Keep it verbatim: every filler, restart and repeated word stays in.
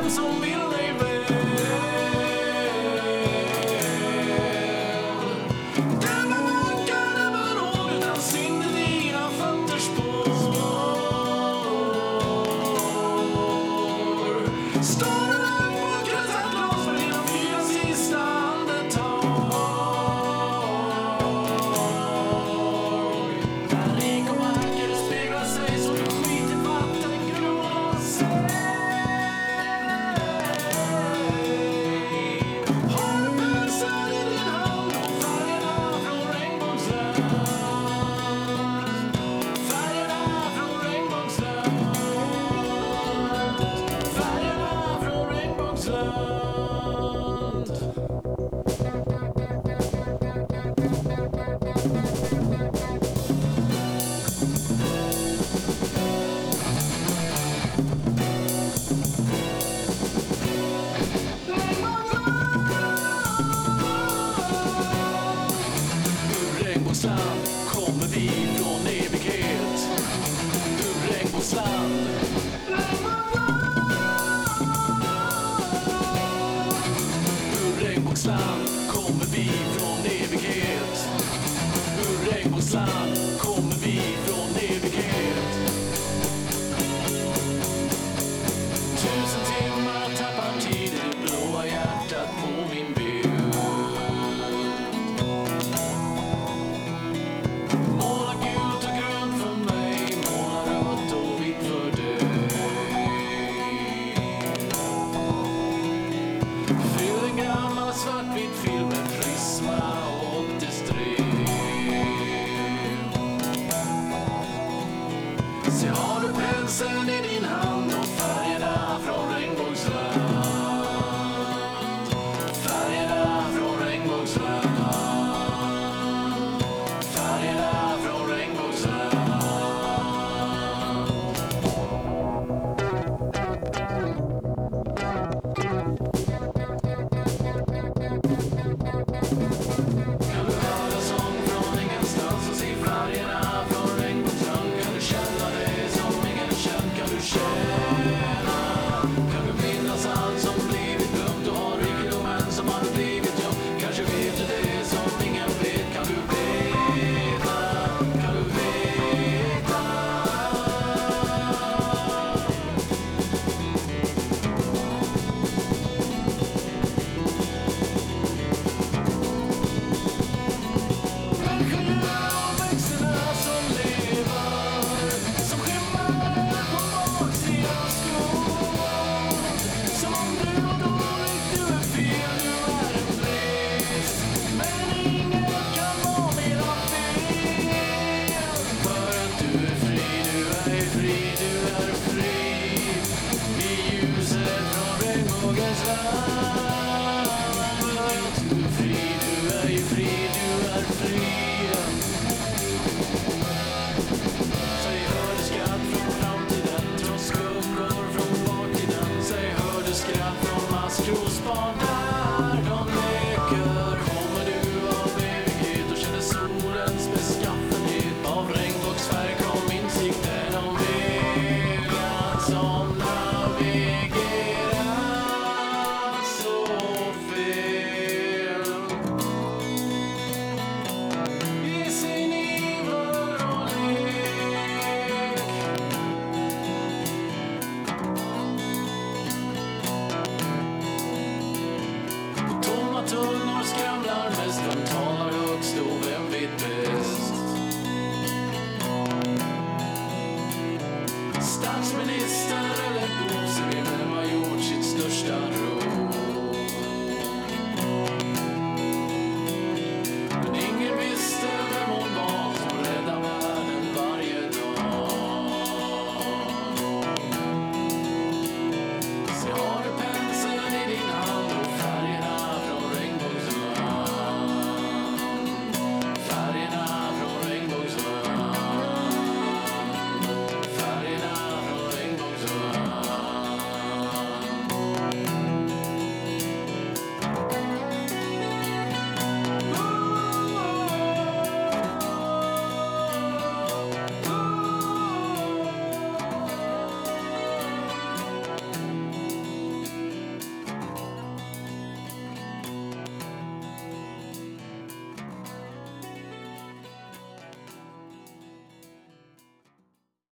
den som vill dig väl. Den var vacker, den var råd, utan synd i dina fötters spår. Står du där på ett krossat glas för dina fyra sista andetag. När rik och vacker speglar sig så du skiter vatten grumlar sig. Har du penseln i din hand och färgerna från regnbågsland. Färgerna från regnbågsland. Färgerna från regnbågsland. Ur regnbågsland kommer vi från evighet. Ur regnbågsland. Ur regnbågsland kommer vi från evighet. Ur regnbågsland kommer vi från evighet. Tusen timmar tappar tid i det blåa hjärtat på min bild. Måla gult och grönt för mig, måla rött och vitt för dig. Fyll en gammal svartvit film med prisma och åttiostrev. Se, har du penseln i din hand och färgerna från regnbågsland. Färgerna från regnbågsland. Färgerna från regnbågsland. Kan du höra sång från ingenstans och se färgerna från regnbågsland? Kan du känna dig som ingen känt? Kan du känna? Kan du minnas allt som blivit glömt och ha rikedomen som hade blivit gömd? Kanske vet du det som ingen vet. Kan du veta? Kan du veta? Människorna och växterna som lever, som skymmar på baksidan skor. Som om du var dålig, du är fel, du är en brist. Men inget kan vara mera fel. För att du är fri, du är fri, du är fri. I ljuset från regnbågens land. För att du är fri, du är fri, du är fri. Säg, hör du skratt från framtiden, trots skuggor från baktiden. Säg, hör du skratt från maskrosbarn där de leker. Kommer du av evighet och känner solens beskaffenhet. Av regnbågsfärg kom insikten om vägar som navigerar så fel. I sin iver och lek. Tomma tungor skramlar mest, vem talar högst och vem vet bäst? Statsminister eller gosse, vem har gjort sitt största